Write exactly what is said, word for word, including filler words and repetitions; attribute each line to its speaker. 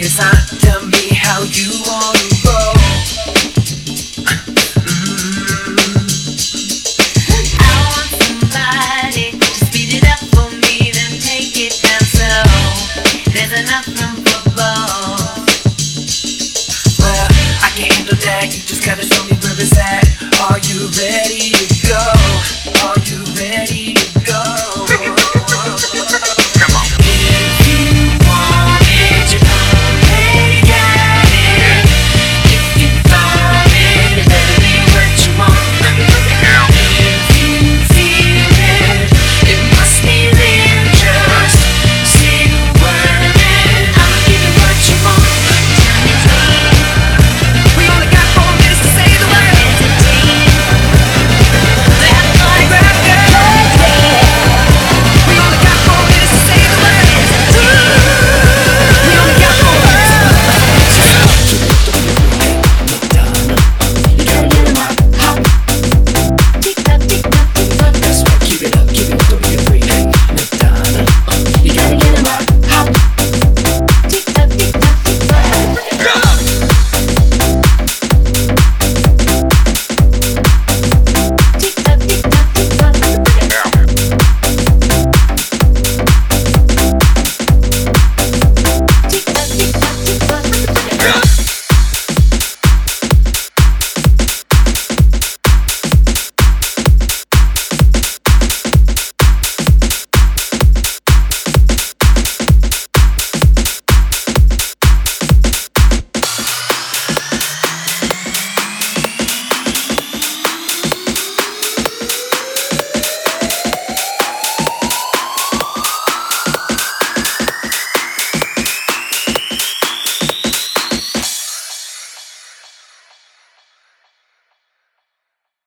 Speaker 1: design. Tell me how you wanna roll.
Speaker 2: I want somebody to speed it up for me, then take it down slow. There's enough room for both.
Speaker 1: Well, I can handle that. You just gotta show me where it's at. Are you ready to go? Are you ready to go? Come on. If you want it, you already got it. If you find it, it better be what you want. If you feel it, it must be real. Just say the word and I'll give you what you want. We only got four minutes to say the word. We only got four minutes to say the word. We only got four minutes. You gotta let it out. Hop. Tick tock, tick tock, tick tock. That's right. Keep it up, keep it up, don't you?